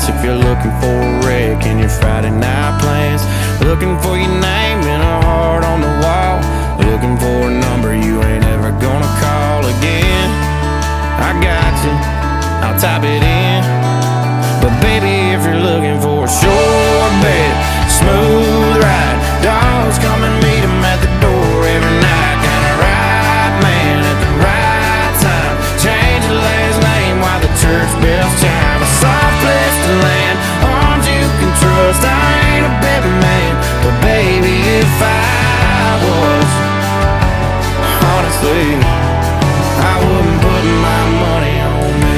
chance if you're looking for a wreck in your Friday night plans. Looking for your name and a heart on the wall. Looking for a number you ain't ever gonna call again. I got you, I'll type it in. But baby, if you're looking for a short bet, smooth ride, dogs come and meet 'em at the door every night. Got a right man at the right time. Change the last name while the church bells chime. A soft place to land, arms you can trust. I ain't a betting man, but baby, if I was, honestly, I wouldn't put my money on me.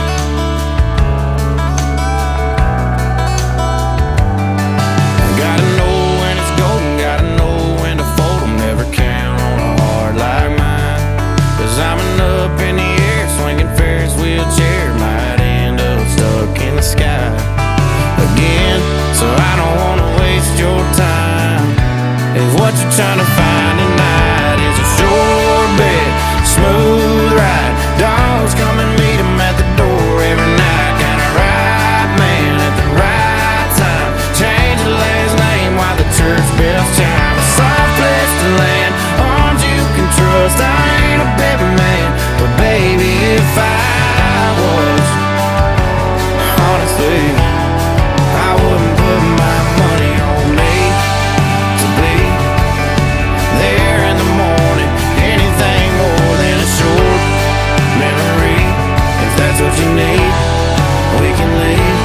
Gotta know when it's golden, gotta know when to fold 'em. Never count on a heart like mine, 'cause I'm an up in the air, swinging Ferris wheelchair. Might end up stuck in the sky again. So I don't wanna waste your time. If what you're trying to find tonight is a short bet, smooth ride, dogs come and meet 'em at the door every night. Got a right man at the right time. Change the last name while the church bells chime. A soft place to land, arms you can trust. I ain't a betting man, but baby, if I was, honestly, I wouldn't put my money on me to be there in the morning. Anything more than a short memory. If that's what you need, we can leave.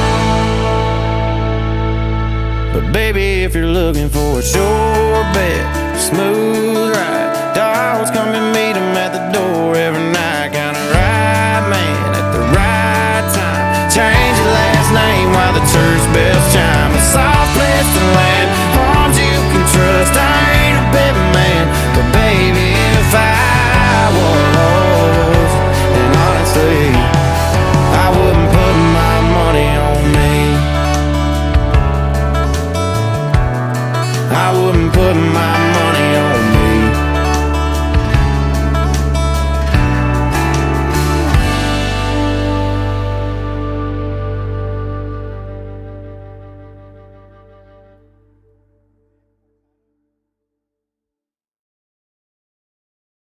But baby, if you're looking for a short bet, smooth ride, dogs come and meet 'em at the door every night.